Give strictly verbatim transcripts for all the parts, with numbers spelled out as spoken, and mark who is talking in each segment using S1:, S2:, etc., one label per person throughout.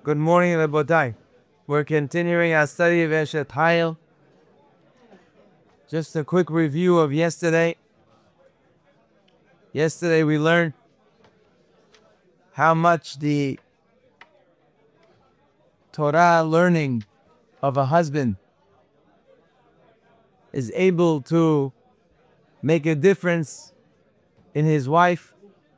S1: Good morning, Rabotai. We're continuing our study of Eshet Hayil. Just a quick review of yesterday. Yesterday we learned how much the Torah learning of a husband is able to make a difference in his wife,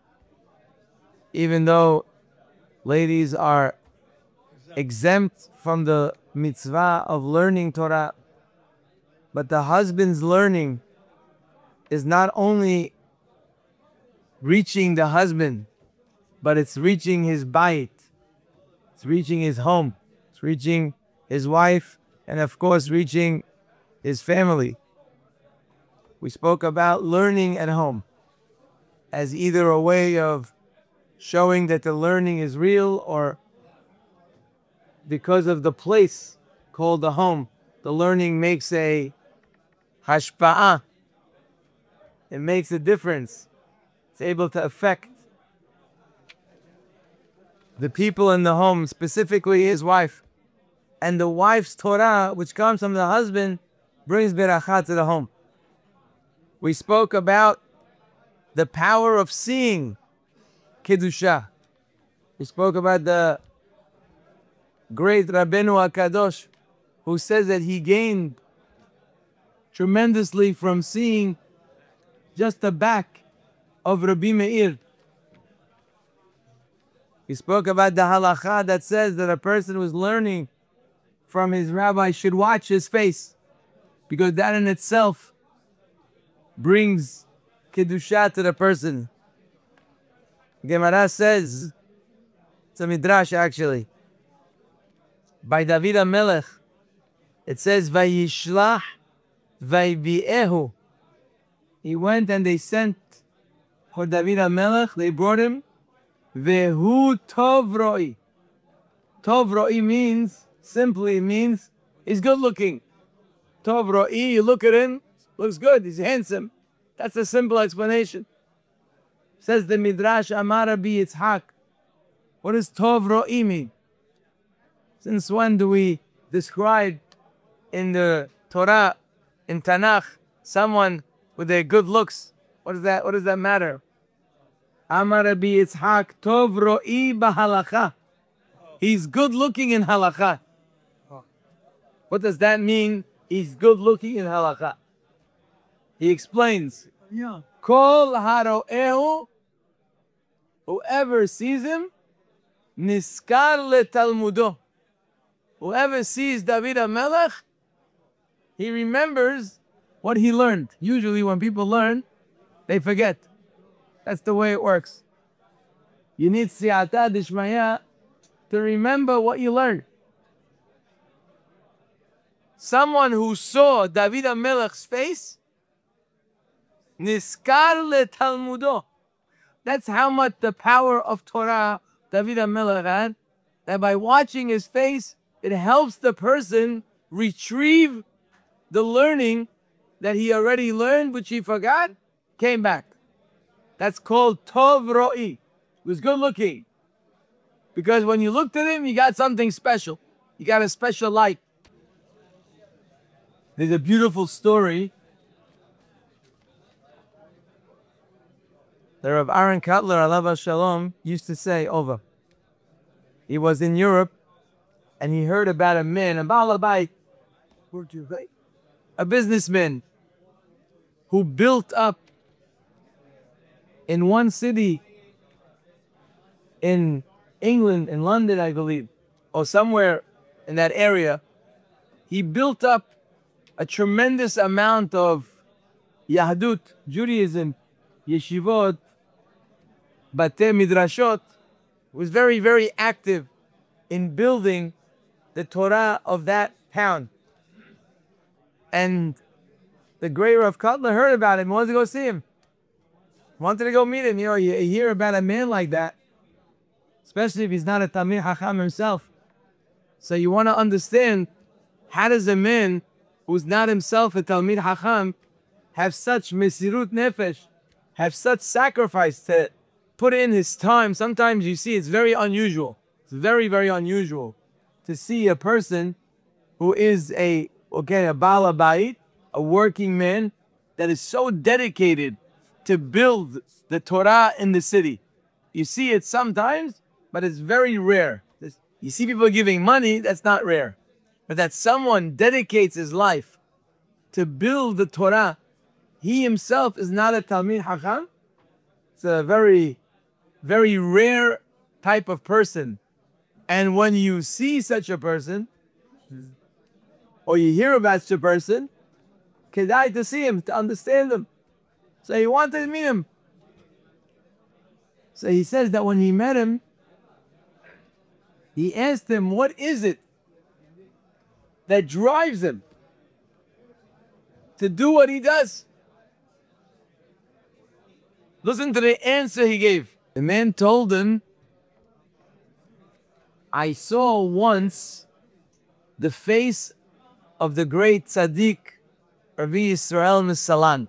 S1: even though ladies are exempt from the mitzvah of learning Torah, but the husband's learning is not only reaching the husband, but it's reaching his bayit, it's reaching his home, it's reaching his wife, and of course reaching his family. We spoke about learning at home as either a way of showing that the learning is real, or because of the place called the home, the learning makes a hashpa'ah. It makes a difference. It's able to affect the people in the home, specifically his wife. And the wife's Torah, which comes from the husband, brings beracha to the home. We spoke about the power of seeing Kedusha. We spoke about the great Rabbeinu HaKadosh, who says that he gained tremendously from seeing just the back of Rabbi Meir. We spoke about the halacha that says that a person who's learning from his rabbi should watch his face, because that in itself brings kedusha to the person. Gemara says, it's a midrash actually, by David HaMelech, it says, Vayishlach vayviehu. He went and they sent for David HaMelech, they brought him, Vehu tov roi. Tov roi means, simply means, he's good looking. Tov roi, you look at him, looks good, he's handsome. That's a simple explanation. Says the Midrash, Amar Rabbi Yitzhak. What does tov roi mean? Since when do we describe in the Torah, in Tanakh, someone with their good looks? What does that, what does that matter? Amar Rabbi Yitzhak, tov roi b'halacha. He's good looking in halacha. What does that mean? He's good looking in halacha. He explains, Kol haro'ehu, whoever sees him, niskar letalmudo. Whoever sees David HaMelech, he remembers what he learned. Usually when people learn, they forget. That's the way it works. You need siyata dishmaya to remember what you learned. Someone who saw David HaMelech's face, niskar letalmudo. That's how much the power of Torah David HaMelech had, that by watching his face, it helps the person retrieve the learning that he already learned, which he forgot, came back. That's called tov roi. He was good looking. Because when you looked at him, you got something special. You got a special light. There's a beautiful story that Rav Aaron Kotler, alav shalom, used to say over. He was in Europe, and he heard about a man, a balabai, a businessman, who built up in one city in England, in London, I believe, or somewhere in that area. He built up a tremendous amount of Yahdut, Judaism, yeshivot, batei midrashot. Was very, very active in building the Torah of that town. And the great Rav Kotler heard about him, wanted to go see him. Wanted to go meet him. You know, you hear about a man like that, especially if he's not a Talmid Chacham himself. So you want to understand, how does a man who's not himself a Talmid Chacham have such mesirut nefesh, have such sacrifice to put in his time? Sometimes you see it's very unusual. It's very, very unusual to see a person who is a, okay, a Baal Habayit, a working man, that is so dedicated to build the Torah in the city. You see it sometimes, but it's very rare. You see people giving money, that's not rare. But that someone dedicates his life to build the Torah, he himself is not a Talmid Hacham. It's a very, very rare type of person. And when you see such a person, or you hear about such a person, kedai to see him, to understand him. So he wanted to meet him. So he says that when he met him, he asked him, what is it that drives him to do what he does? Listen to the answer he gave. The man told him, I saw once the face of the great tzaddik, Rabbi Yisrael Misalant.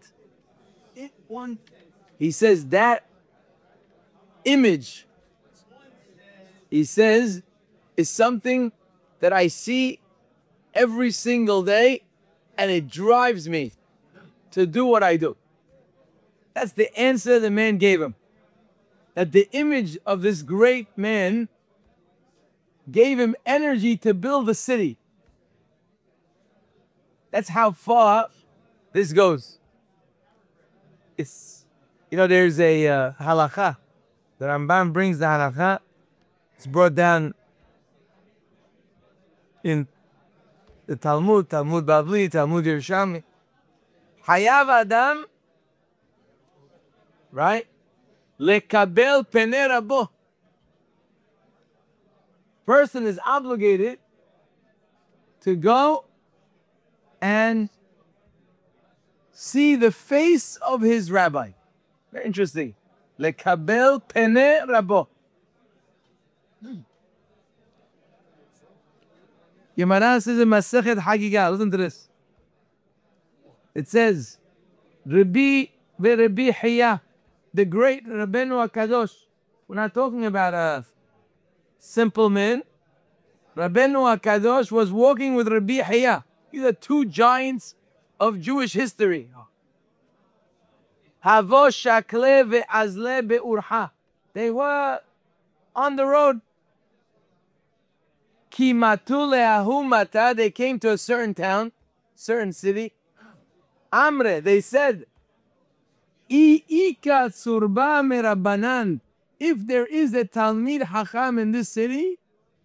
S1: He says that image, he says, is something that I see every single day, and it drives me to do what I do. That's the answer the man gave him. That the image of this great man gave him energy to build a city. That's how far this goes. It's, you know, there's a uh, halakha. The Rambam brings the halakha. It's brought down in the Talmud, Talmud Bavli, Talmud Yerushalmi. Hayav Adam, right? Lekabel penei rabo. Person is obligated to go and see the face of his rabbi. Very interesting. Lekabel penei rabo. Gemara says in Masechet Hagigah, listen to this. It says, Rabbi veRabbi Hiya, the great Rabbeinu HaKadosh. We're not talking about a simple man. Rabbeinu HaKadosh was walking with Rabbi Hiya. These are two giants of Jewish history. Havo shakle ve'azle be'urha. They were on the road. Ki matu le'ahu mata. They came to a certain town, certain city. Amre, they said, I ika surba merabanan. If there is a Talmid Hacham in this city,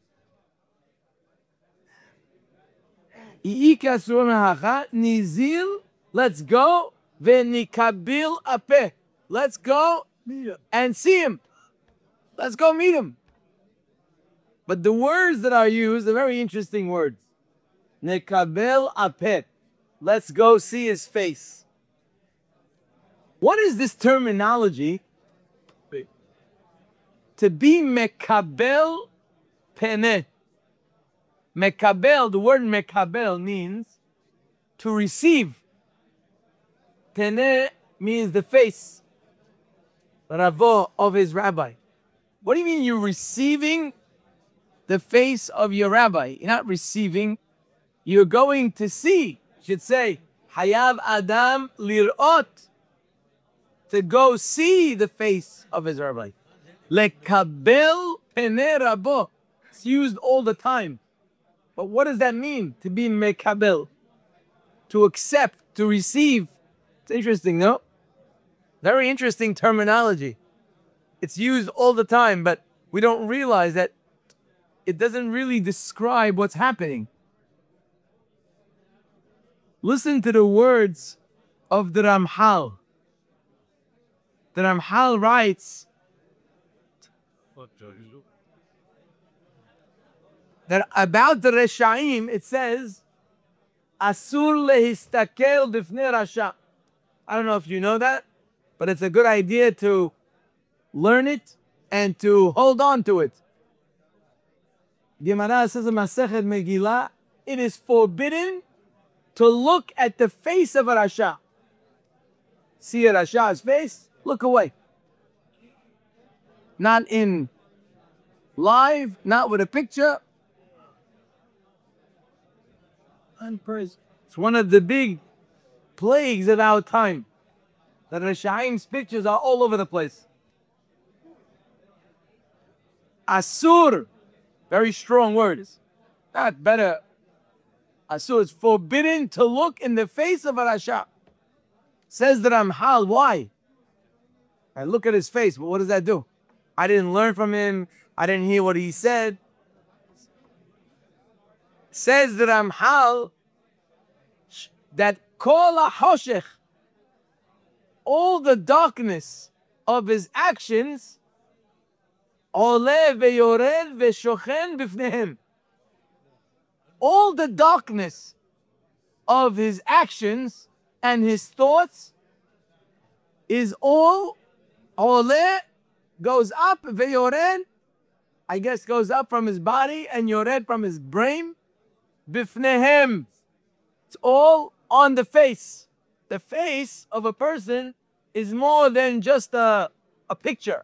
S1: Ika surba merabanan, nizil, let's go, ve'nikabil apeh. Let's go and see him. Let's go meet him. But the words that are used are very interesting words. Nekabel apeh. Let's go see his face. What is this terminology? To be mekabel peneh. Mekabel, the word mekabel means to receive. Peneh means the face, ravo, of his rabbi. What do you mean you're receiving the face of your rabbi? You're not receiving, you're going to see. You should say, Hayav Adam lirot, to go see the face of his rabbi. Lekabel penei rabo. It's used all the time. But what does that mean? To be mekabel. To accept, to receive. It's interesting, no? Very interesting terminology. It's used all the time, but we don't realize that it doesn't really describe what's happening. Listen to the words of the Ramchal. The Ramchal writes that about the Reshaim, it says, Asur lehistakel bifnei rasha. I don't know if you know that, but it's a good idea to learn it and to hold on to it. Gemara says in Masechet Megillah, it is forbidden to look at the face of a rasha. See a rasha's face, look away. Not in live, not with a picture. It's one of the big plagues of our time, that Rashaim's pictures are all over the place. Asur, very strong words. Not better. Asur is forbidden to look in the face of a Rasha. Says the Ramhal, why? I look at his face, but what does that do? I didn't learn from him. I didn't hear what he said. Says the Ramhal that kol ha-hoshech, all the darkness of his actions, oleh veyored veshochen bifnehem, all the darkness of his actions and his thoughts is all oleh, goes up, veyored, I guess goes up from his body, and yored from his brain, bifnehem. It's all on the face. The face of a person is more than just a, a picture.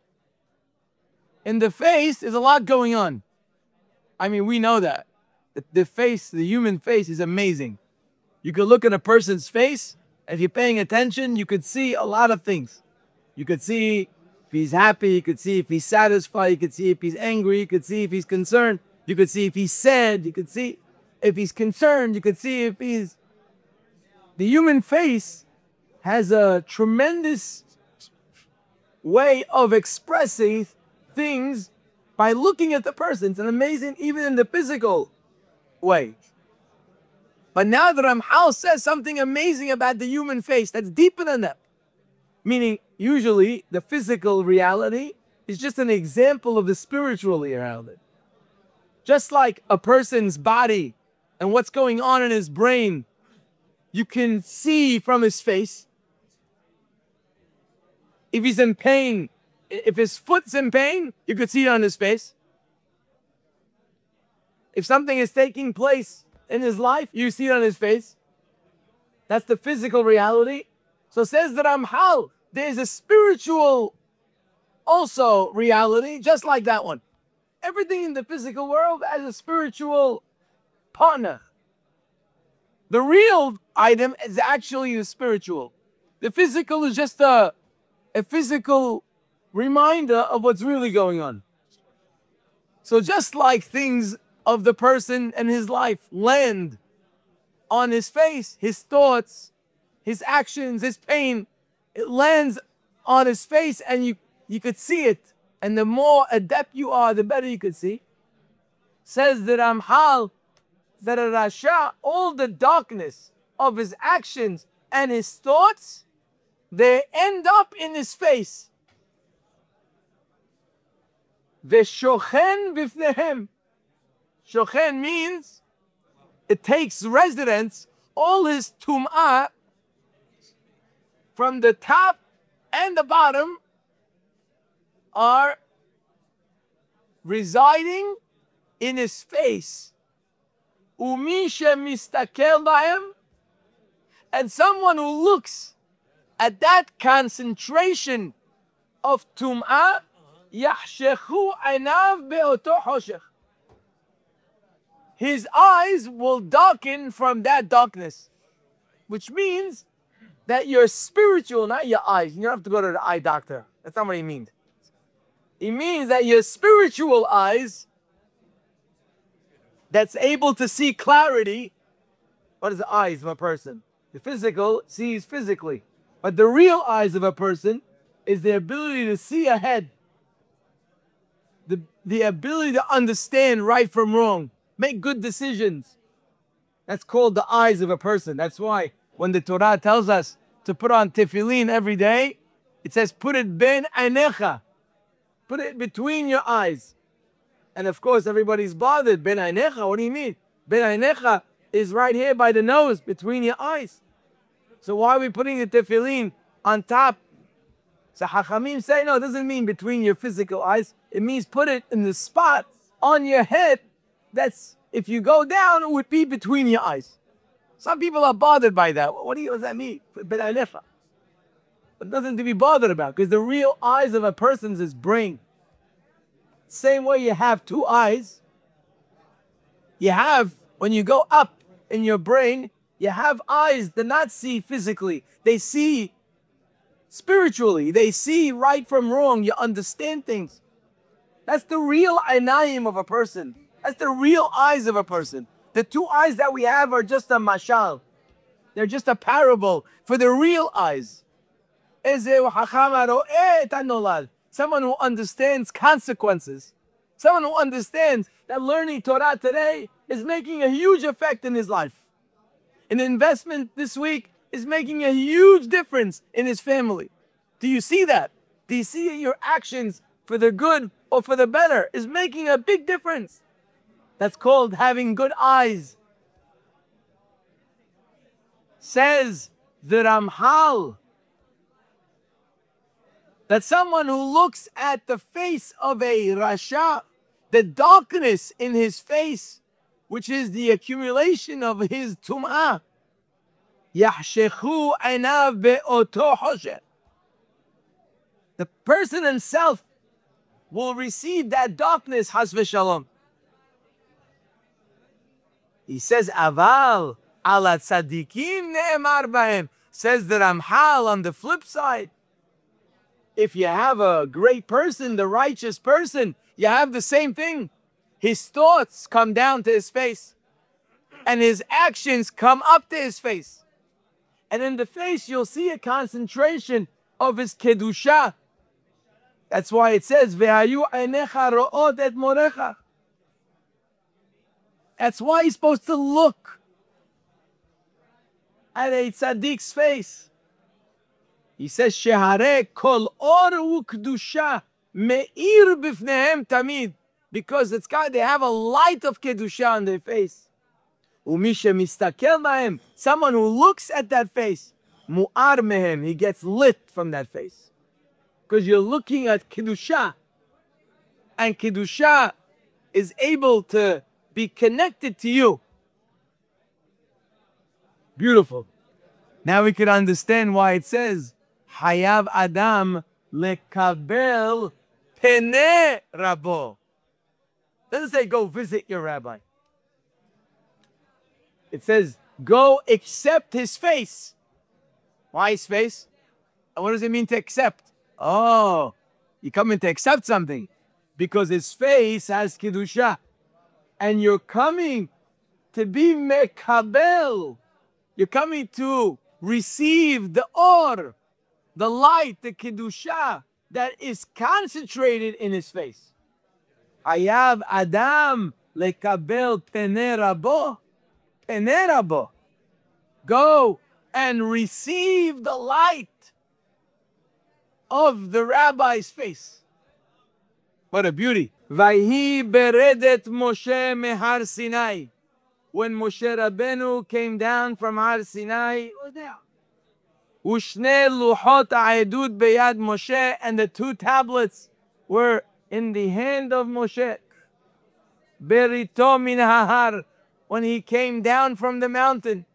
S1: In the face is a lot going on. I mean, we know that. The, the face, the human face is amazing. You could look at a person's face, and if you're paying attention, you could see a lot of things. You could see if he's happy, you could see if he's satisfied, you could see if he's angry, you could see if he's concerned, you could see if he's sad, you could see if he's concerned, you could see if he's... The human face has a tremendous way of expressing things by looking at the person. It's an amazing, even in the physical way. But now the Ramhal says something amazing about the human face that's deeper than that. Meaning, usually, the physical reality is just an example of the spiritual reality. Just like a person's body and what's going on in his brain, you can see from his face. If he's in pain, if his foot's in pain, you could see it on his face. If something is taking place in his life, you see it on his face. That's the physical reality. So says the Ramhal, there's a spiritual also reality, just like that one. Everything in the physical world has a spiritual partner. The real item is actually the spiritual. The physical is just a, a physical reminder of what's really going on. So just like things of the person and his life land on his face, his thoughts, his actions, his pain, it lands on his face and you, you could see it. And the more adept you are, the better you could see. Says the Ramhal, that a Rasha, all the darkness of his actions and his thoughts, they end up in his face. Veshochen bifnehem. Shochen means it takes residence, all his tum'ah, from the top and the bottom, are residing in his face. Umi shemistakel b'hem, and someone who looks at that concentration of tum'ah, yahshechu einav be'oto hoshech. His eyes will darken from that darkness, which means that your spiritual, not your eyes, you don't have to go to the eye doctor. That's not what he means. He means that your spiritual eyes that's able to see clarity. What is the eyes of a person? The physical sees physically. But the real eyes of a person is the ability to see ahead. The, the ability to understand right from wrong. Make good decisions. That's called the eyes of a person. That's why when the Torah tells us to put on tefillin every day, it says put it ben einecha. Put it between your eyes. And of course, everybody's bothered. Ben einecha, what do you mean? Ben einecha is right here by the nose, between your eyes. So why are we putting the tefillin on top? So Hachamim say, no, it doesn't mean between your physical eyes. It means put it in the spot on your head. That's, if you go down, it would be between your eyes. Some people are bothered by that. What, do you, what does that mean? Ben einecha. But nothing to be bothered about, because the real eyes of a person's is brain. Same way you have two eyes, you have, when you go up in your brain, you have eyes that not see physically. They see spiritually. They see right from wrong. You understand things. That's the real einayim of a person. That's the real eyes of a person. The two eyes that we have are just a mashal. They're just a parable for the real eyes. Someone who understands consequences. Someone who understands that learning Torah today is making a huge effect in his life. An investment this week is making a huge difference in his family. Do you see that? Do you see your actions for the good or for the better is making a big difference? That's called having good eyes. Says the Ramchal that someone who looks at the face of a Rasha, the darkness in his face, which is the accumulation of his tum'ah, yahshechu einav be'oto hosher. The person himself will receive that darkness, has v'shalom. He says, aval ala tzadikim ne'emar bahem. Says the Ramchal on the flip side, if you have a great person, the righteous person, you have the same thing. His thoughts come down to his face, and his actions come up to his face. And in the face, you'll see a concentration of his kedusha. That's why it says, "Ve'hayu einecha ro'ot et morecha." That's why he's supposed to look at a tzaddik's face. He says, "Shehare kol or u'kedusha me'ir b'fnehem tamid," because it's got they have a light of kedusha on their face. U'mi shemistakel b'hem, someone who looks at that face, mu'ar mehem, he gets lit from that face, because you're looking at kedusha, and kedusha is able to be connected to you. Beautiful. Now we could understand why it says, Hayav Adam lekabel pene rabo. Doesn't say go visit your rabbi. It says go accept his face. Why his face? And what does it mean to accept? Oh, you come in to accept something because his face has kedusha, and you're coming to be mekabel. You're coming to receive the or, the light, the kedusha that is concentrated in his face. Hayav Adam lekabel pene rabo, pene rabo. Go and receive the light of the rabbi's face. What a beauty. Vayhi beredet Moshe mehar Sinai. When Moshe Rabbeinu came down from Har Sinai, Ushne luchot ha'edut beyad Moshe, and the two tablets were in the hand of Moshe. Berito min hahar, when he came down from the mountain.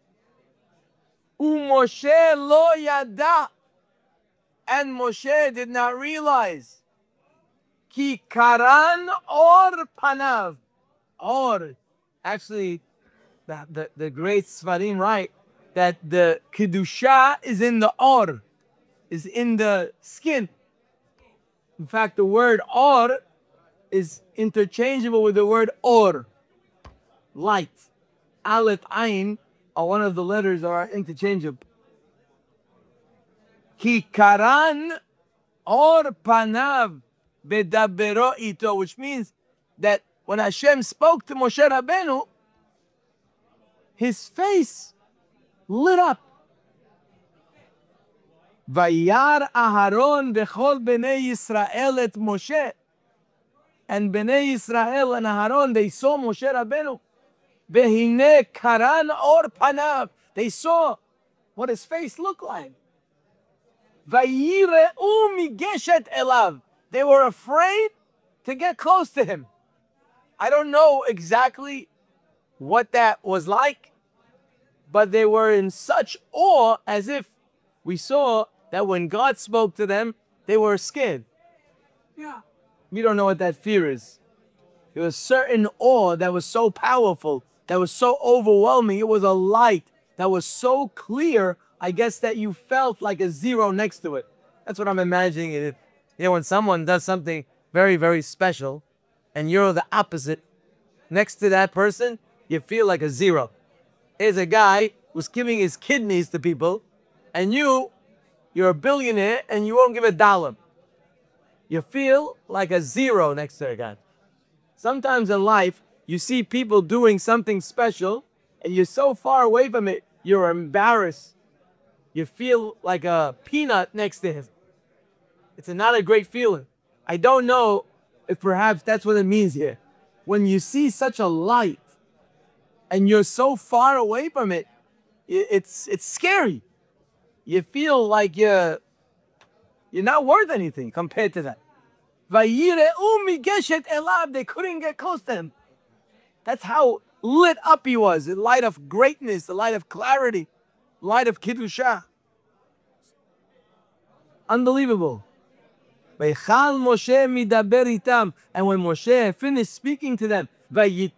S1: U'Moshe lo yada, and Moshe did not realize. Ki karan or panav, or actually. The, the, the great Sfarim write that the kedusha is in the or, is in the skin. In fact, the word or is interchangeable with the word or, light. Aleph, Ayin are one of the letters that are interchangeable. Ki karan or panav bedabero ito, which means that when Hashem spoke to Moshe Rabbeinu, his face lit up. Vayar Aharon bechol bnei Yisrael et Moshe. And bnei Yisrael and Aharon, they saw Moshe Rabbeinu. Behine karan or panav. They saw what his face looked like. Vayireu migeshet elav. They were afraid to get close to him. I don't know exactly what that was like, but they were in such awe, as if we saw that when God spoke to them, they were scared. Yeah. We don't know what that fear is. It was a certain awe that was so powerful, that was so overwhelming. It was a light that was so clear, I guess, that you felt like a zero next to it. That's what I'm imagining it. You know, when someone does something very, very special, and you're the opposite, next to that person, you feel like a zero. Here's a guy who's giving his kidneys to people, and you, you're a billionaire, and you won't give a dollar. You feel like a zero next to a guy. Sometimes in life, you see people doing something special, and you're so far away from it, you're embarrassed. You feel like a peanut next to him. It's not a great feeling. I don't know if perhaps that's what it means here. When you see such a light, and you're so far away from it, it's it's scary. You feel like you're, you're not worth anything compared to that. They couldn't get close to him. That's how lit up he was. The light of greatness, the light of clarity, light of Kiddusha. Unbelievable. And when Moshe finished speaking to them, he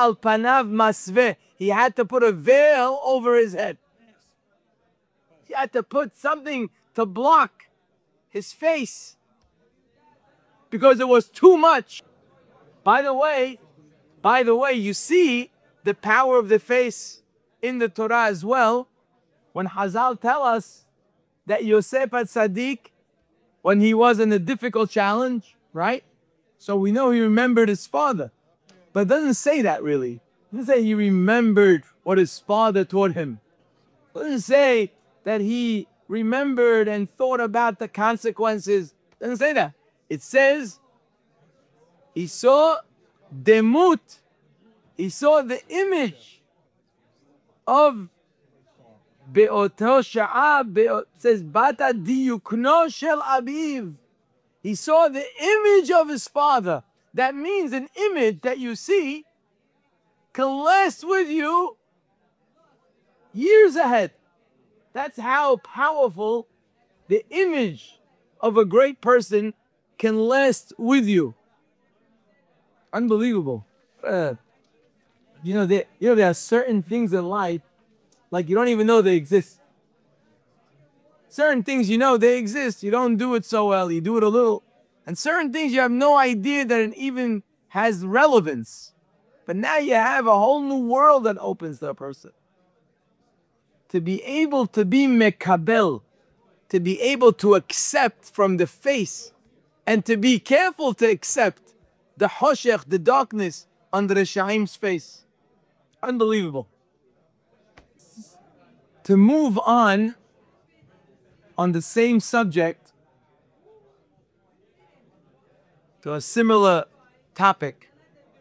S1: had to put a veil over his head. He had to put something to block his face because it was too much. By the way, by the way, you see the power of the face in the Torah as well. When Hazal tell us that Yosef HaTzadik, when he was in a difficult challenge, right? So we know he remembered his father. But it doesn't say that really. It doesn't say he remembered what his father taught him. It doesn't say that he remembered and thought about the consequences. It doesn't say that. It says he saw demut. He saw the image of Be'oto Sha'ah, says Bata Diyukno Shel Abiv. He saw the image of his father. That means an image that you see can last with you years ahead. That's how powerful the image of a great person can last with you. Unbelievable. Uh, you know, there, you know, there are certain things in life, like you don't even know they exist. Certain things you know they exist. You don't do it so well. You do it a little. And certain things you have no idea that it even has relevance. But now you have a whole new world that opens to a person. To be able to be mekabel, to be able to accept from the face, and to be careful to accept the hoshech, the darkness, under the Shaim's face. Unbelievable. To move on, on the same subject, to a similar topic,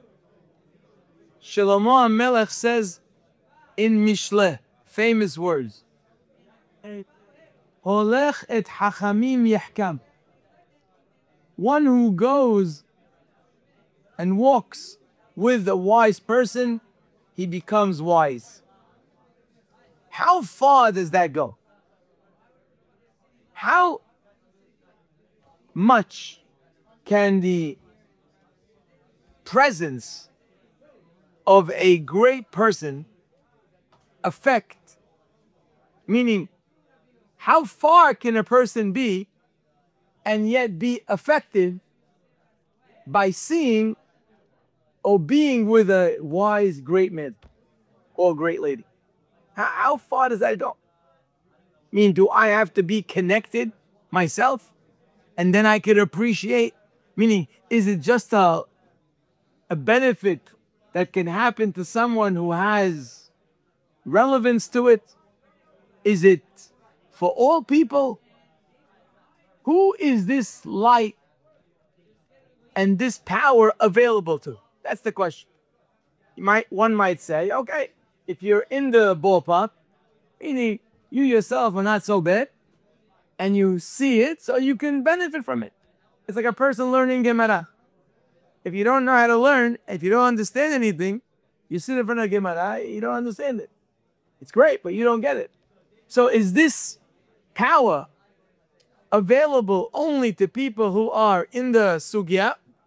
S1: Shlomo HaMelech says in Mishleh, famous words, Holech et hachamim yahkam. One who goes and walks with a wise person, he becomes wise. How far does that go? How much can the presence of a great person affect? Meaning, how far can a person be and yet be affected by seeing or being with a wise great man or great lady? How, how far does that go? I mean, do I have to be connected myself and then I could appreciate? Meaning, is it just a, a benefit that can happen to someone who has relevance to it? Is it for all people? Who is this light and this power available to? That's the question. You might, one might say, okay, if you're in the ballpark, meaning you yourself are not so bad, and you see it, so you can benefit from it. It's like a person learning Gemara. If you don't know how to learn, if you don't understand anything, you sit in front of Gemara, you don't understand it. It's great, but you don't get it. So is this power available only to people who are in the sugya,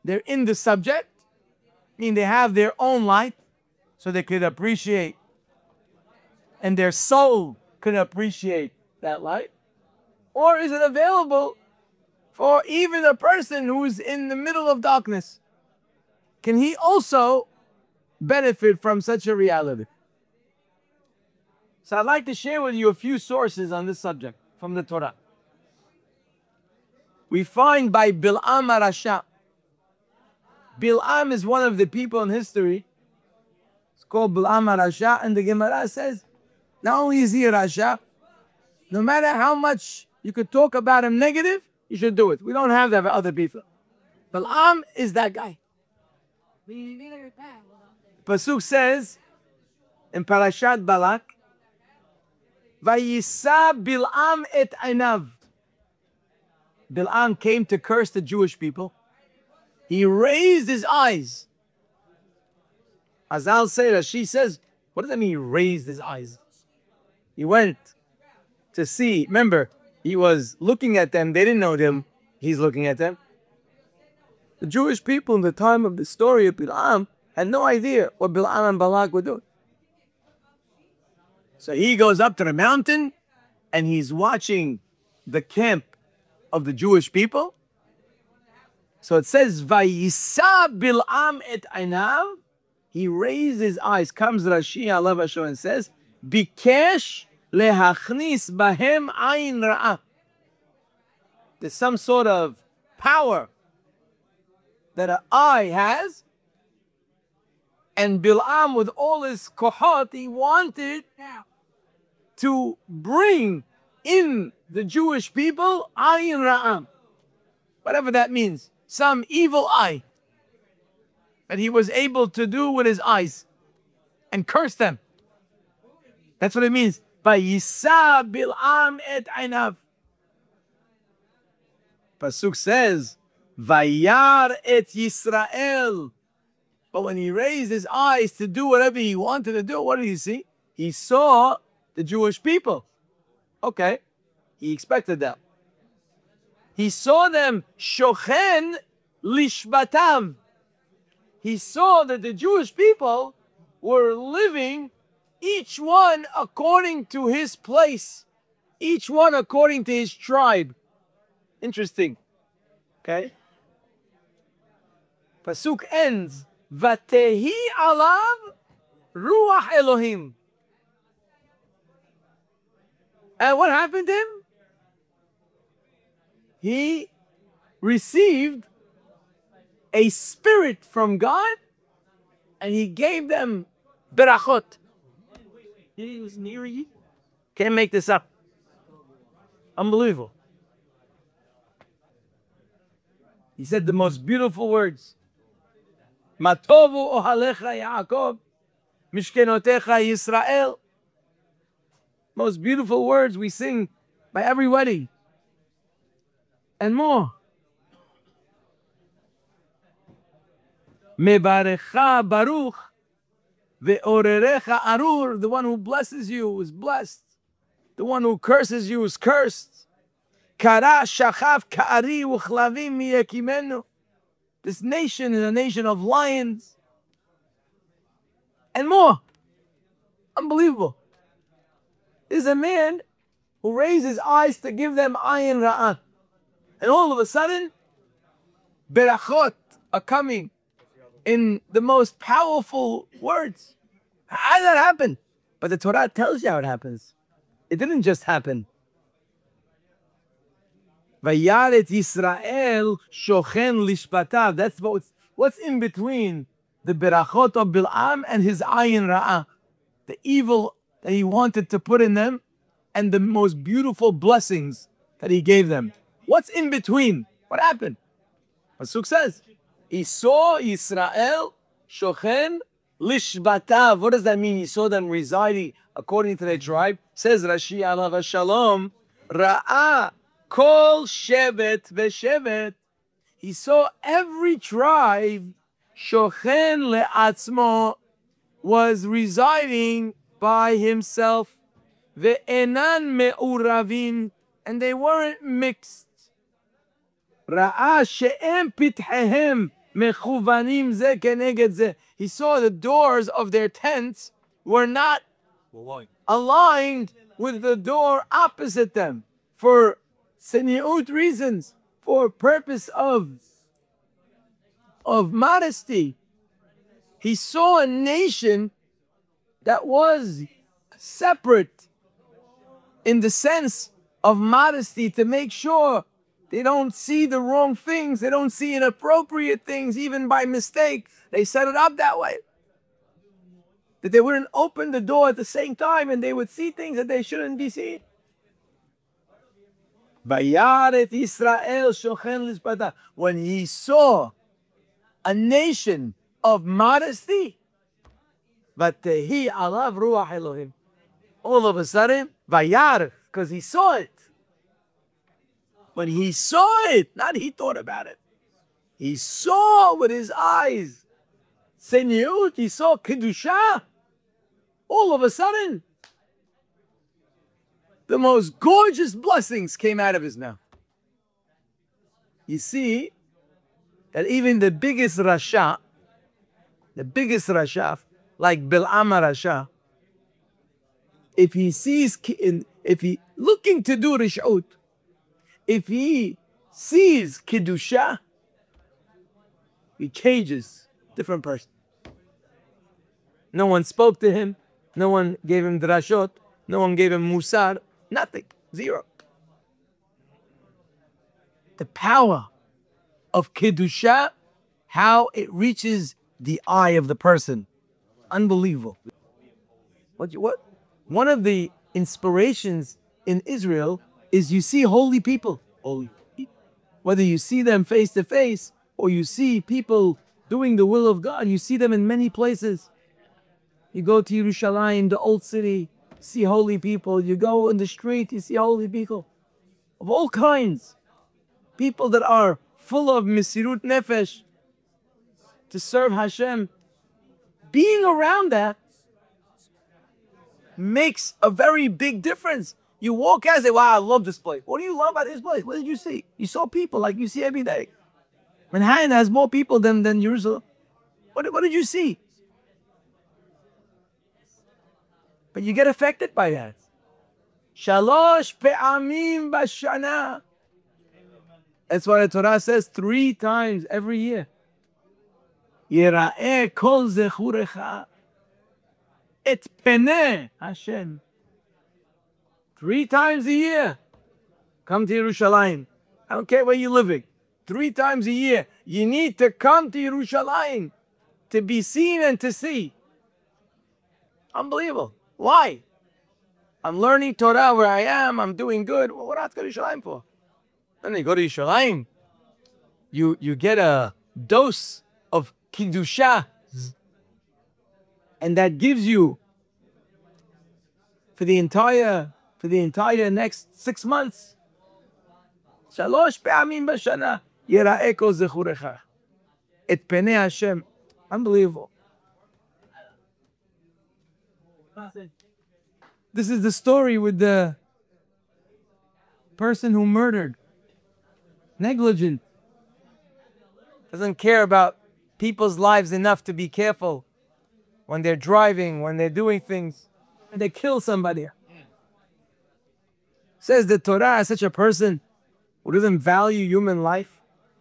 S1: they're in the subject, meaning they have their own light, so they could appreciate, and their soul could appreciate that light? Or is it available for even a person who's in the middle of darkness? Can he also benefit from such a reality? So I'd like to share with you a few sources on this subject from the Torah. We find by Bil'am HaRasha. Bil'am is one of the people in history. It's called Bil'am HaRasha, and the Gemara says, not only is he a Rasha, no matter how much you could talk about him negative, you should do it. We don't have that for other people. Bil'am is that guy. Pasuk says in Parashat Balak, Vayisa Bil'am et Einav. Bil'am came to curse the Jewish people. He raised his eyes. Azal says, she says, what does that mean he raised his eyes? He went to see. Remember, he was looking at them. They didn't know them. He's looking at them. The Jewish people in the time of the story of Bil'am had no idea what Bil'am and Balak were doing. So he goes up to the mountain and he's watching the camp of the Jewish people. So it says, Vayisa Bil'am et Einav. He raised his eyes, comes Rashi alav hashem and says, Bikesh lehachnis bahem ayin ra'ah. There's some sort of power that an eye has, and Bil'am, with all his kohot, he wanted to bring in the Jewish people ayin ra'ah, whatever that means, some evil eye that he was able to do with his eyes and curse them. That's what it means. Vayisa Bil'am et Einav. Pasuk says, Vayar et Yisrael. But when he raised his eyes to do whatever he wanted to do, what did he see? He saw the Jewish people. Okay, he expected that. He saw them shochen lishbatav. He saw that the Jewish people were living, each one according to his place, each one according to his tribe. Interesting. Okay? Pasuk ends, Vatehi alav ruach Elohim. And what happened to him? He received a spirit from God, and he gave them berachot. He was near you. Can't make this up. Unbelievable. He said the most beautiful words. Matovu ohalecha Yaakov, mishkenotecha Yisrael. Most beautiful words we sing by every wedding. And more. Mebarecha Baruch, ve'orerecha Arur. The one who blesses you is blessed. The one who curses you is cursed. Kara shachav ka'ari u'chlavim miyekimenu. This nation is a nation of lions. And more. Unbelievable. There's a man who raised his eyes to give them ayin ra'ah. And all of a sudden, berachot are coming in the most powerful words. How did that happen? But the Torah tells you how it happens. It didn't just happen. Vayaret Yisrael shochen lishpatav. That's what's, what's in between the berachot of Bil'am and his ayin ra'ah. The evil that he wanted to put in them and the most beautiful blessings that he gave them. What's in between? What happened? Pasuk says, he saw Yisrael shochen lishbatav. What does that mean? He saw them residing according to their tribe. Says Rashi alav shalom, Ra'ah kol shevet veshevet. He saw every tribe shochen le'atzmo was residing by himself. Ve'enan me'uravin, and they weren't mixed. Ra'ah she'em pitchehem mechuvanim ze keneged ze. He saw the doors of their tents were not aligned with the door opposite them for seniut reasons, for purpose of, of modesty. He saw a nation that was separate in the sense of modesty, to make sure they don't see the wrong things, they don't see inappropriate things, even by mistake. They set it up that way, that they wouldn't open the door at the same time and they would see things that they shouldn't be seeing. When he saw a nation of modesty, v'tehi alav ruach Elohim. All of a sudden, vayar, because he saw it. When he saw it, not he thought about it. He saw with his eyes. Seniut, he saw kedusha. All of a sudden, the most gorgeous blessings came out of his mouth. You see that even the biggest rasha, the biggest rasha, like Bil'am Rasha, if he sees, if he looking to do rish'ut, if he sees kedusha, he changes, different person. No one spoke to him, no one gave him drashot, no one gave him musar, nothing, zero. The power of kedusha, how it reaches the eye of the person, unbelievable. What? What? One of the inspirations in Israel is you see holy people, holy people. Whether you see them face to face or you see people doing the will of God, you see them in many places. You go to Yerushalayim, the old city, see holy people. You go in the street, you see holy people of all kinds. People that are full of misirut nefesh to serve Hashem. Being around that makes a very big difference. You walk out and say, wow, I love this place. What do you love about this place? What did you see? You saw people like you see every day. Manhattan has more people than, than Jerusalem. What, what did you see? But you get affected by that. Shalosh pe'amim bashana. That's why the Torah says three times every year. Yera'eh kol zechurecha et peneh Hashem. Three times a year. Come to Yerushalayim. I don't care where you're living. Three times a year. You need to come to Yerushalayim to be seen and to see. Unbelievable. Why? I'm learning Torah where I am. I'm doing good. Well, what do I have to go to Yerushalayim for? Then you go to Yerushalayim. You, you get a dose of Kiddusha. And that gives you, for the entire, for the entire next six months, Shalosh pe'amim b'shana yera'eh kol zechurecha et penei Hashem. Unbelievable. This is the story with the person who murdered. Negligent. Doesn't care about people's lives enough to be careful when they're driving, when they're doing things, and they kill somebody. Says the Torah, such a person who doesn't value human life,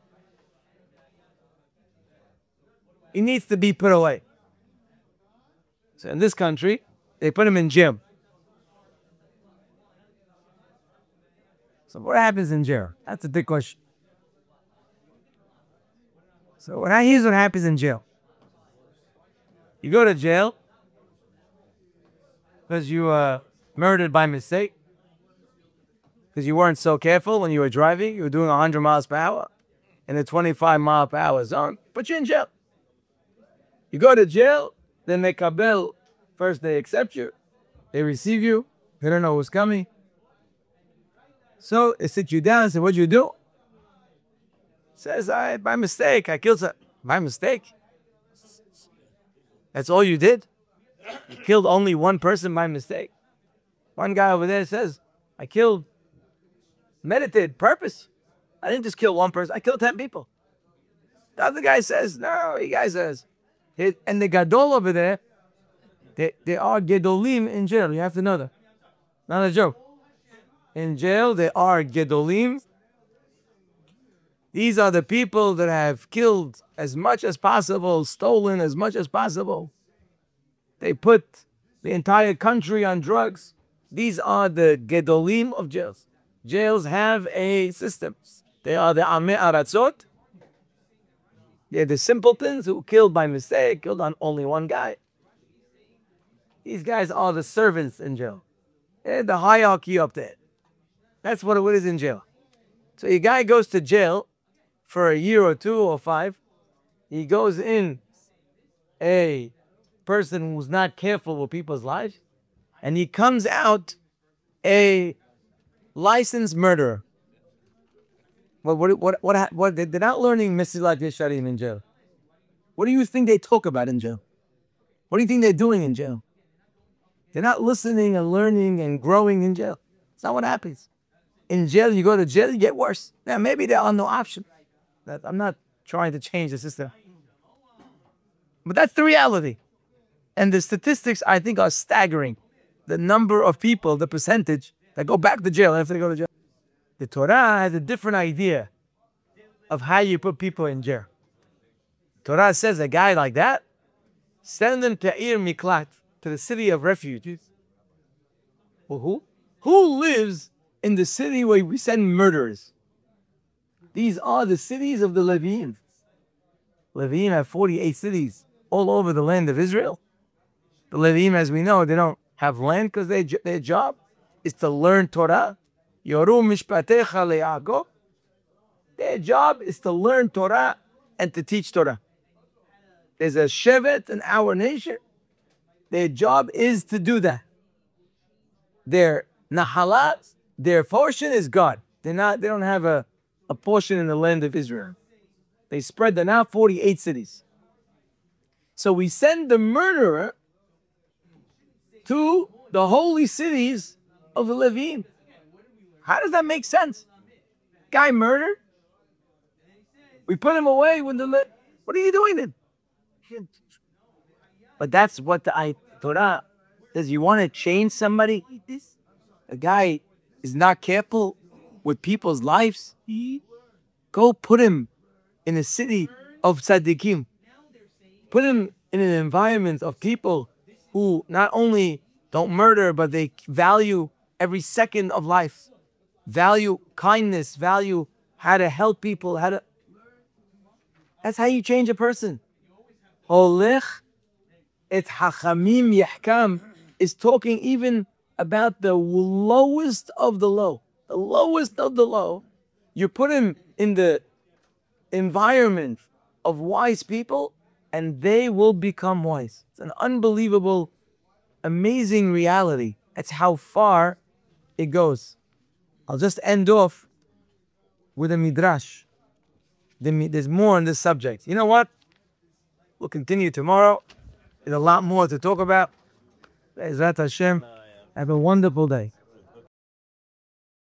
S1: he needs to be put away. So in this country, they put him in jail. So what happens in jail? That's a big question. So what I here's what happens in jail. You go to jail because you uh, murdered by mistake, because you weren't so careful when you were driving. You were doing one hundred miles per hour in a twenty-five mile per hour zone. Put you in jail. You go to jail, then they kabel. First they accept you, they receive you. They don't know who's coming. So they sit you down and say, what'd you do? Says, I by mistake, I killed someone. By mistake? That's all you did? You killed only one person by mistake. One guy over there says, I killed, meditated, purpose. I didn't just kill one person, I killed ten people. The other guy says, no, the guy says. It- And the Gadol over there, they, they are Gedolim in jail. You have to know that. Not a joke. In jail, they are Gedolim. These are the people that have killed as much as possible, stolen as much as possible. They put the entire country on drugs. These are the Gedolim of jails. Jails have a system. They are the Ameh Aratzot. They're the simpletons who killed by mistake, killed on only one guy. These guys are the servants in jail. They're the hierarchy up there. That's what it is in jail. So a guy goes to jail for a year or two or five. He goes in a person who's not careful with people's lives, and he comes out a licensed murderer. What what what what, what they're not learning Mesilat Yesharim in jail. What do you think they talk about in jail? What do you think they're doing in jail? They're not listening and learning and growing in jail. It's not what happens. In jail, you go to jail, you get worse. Now maybe there are no options. That I'm not trying to change the system, but that's the reality. And the statistics, I think, are staggering. The number of people, the percentage that go back to jail after they go to jail. The Torah has a different idea of how you put people in jail. Torah says a guy like that, send them to Ir Miklat, to the city of refugees. Well, who? Who lives in the city where we send murderers? These are the cities of the Leviim. Leviim have forty-eight cities all over the land of Israel. The Leviim, as we know, they don't have land because their, their job is to learn Torah. Yoru mishpatecha le'Yaakov. Their job is to learn Torah and to teach Torah. There's a Shevet in our nation. Their job is to do that. Their nahalat, their portion is God. They're not. They don't have a, a portion in the land of Israel. They spread them out forty-eight cities. So we send the murderer to the holy cities of the Leviim. How does that make sense? Guy murdered. We put him away when the Le- what are you doing then? But that's what the I, Torah says. You want to change somebody? A guy is not careful with people's lives. Go put him in a city of tzaddikim. Put him in an environment of people who not only don't murder, but they value every second of life. Value kindness, value how to help people, how to... That's how you change a person. Holech et hachamim yahkam is talking even about the lowest of the low. The lowest of the low. You put him in the environment of wise people and they will become wise. It's an unbelievable, amazing reality. That's how far it goes. I'll just end off with a midrash. There's more on this subject. You know what? We'll continue tomorrow. There's a lot more to talk about. Be'ezrat Hashem. Have a wonderful day.